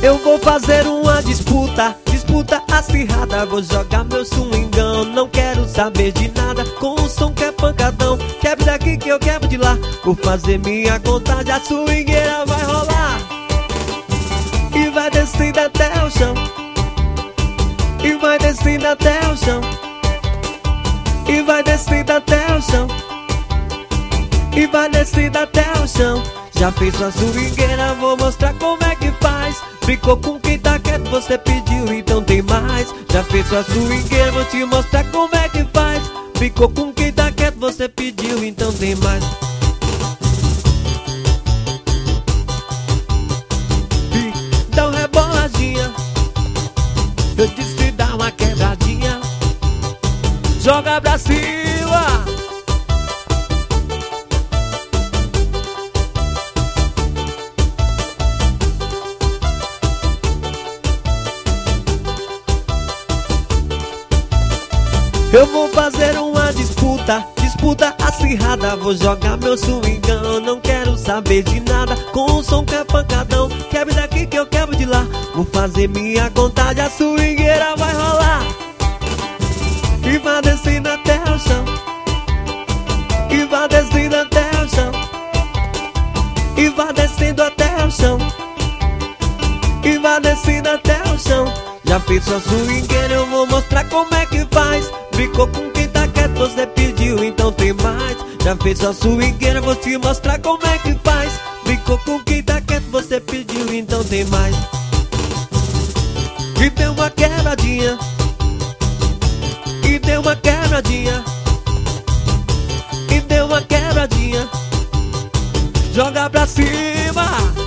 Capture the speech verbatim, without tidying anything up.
Eu vou fazer uma disputa, disputa acirrada. Vou jogar meu swingão, não quero saber de nada. Com o som que é pancadão, quebra daqui que eu quebro de lá. Vou fazer minha contagem, a swingueira vai rolar. E vai descendo até o chão, e vai descendo até o chão, e vai descendo até o chão, e vai descendo até o chão. Já fez sua swingueira, vou mostrar como é que faz. Ficou com quem tá quieto, você pediu, então tem mais. Já fez sua swingueira, vou te mostrar como é que faz. Ficou com quem tá quieto, você pediu, então tem mais. E dá uma reboladinha, eu disse dá uma quebradinha. Joga pra cima. Eu vou fazer uma disputa, disputa acirrada. Vou jogar meu swingão, não quero saber de nada. Com o som que é pancadão, quebra daqui que eu quebro de lá. Vou fazer minha contagem, a swingueira vai rolar. E vai descendo até o chão, e vai descendo até o chão, e vai descendo até o chão, e vai descendo até o chão. Já fiz sua swingueira, eu vou mostrar como é que faz. Ficou com quem tá quieto, você pediu, então tem mais. Já fez sua swingueira, vou te mostrar como é que faz. Ficou com quem tá quieto, você pediu, então tem mais. E deu uma quebradinha, e deu uma quebradinha, e deu uma quebradinha. Joga pra cima.